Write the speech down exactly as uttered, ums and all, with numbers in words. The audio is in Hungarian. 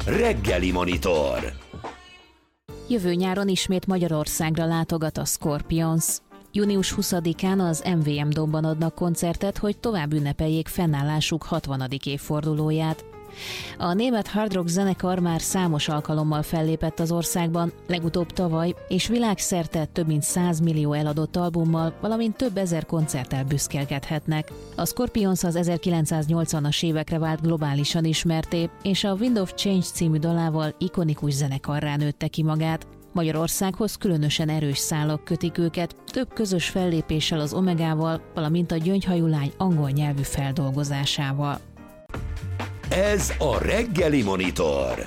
Reggeli Monitor. Jövő nyáron ismét Magyarországra látogat a Scorpions. június huszadikán az em vé em Dome-ban adnak koncertet, hogy tovább ünnepeljék fennállásuk hatvanadik évfordulóját. A német hard rock zenekar már számos alkalommal fellépett az országban, legutóbb tavaly, és világszerte több mint száz millió eladott albummal, valamint több ezer koncerttel büszkélkedhetnek. A Scorpions az ezerkilencszáznyolcvanas évekre vált globálisan ismertté, és a Wind of Change című dalával ikonikus zenekarrá nőtte ki magát. Magyarországhoz különösen erős szálak kötik őket, több közös fellépéssel az Omegával, valamint a Gyöngyhajú lány angol nyelvű feldolgozásával. Ez a Reggeli Monitor.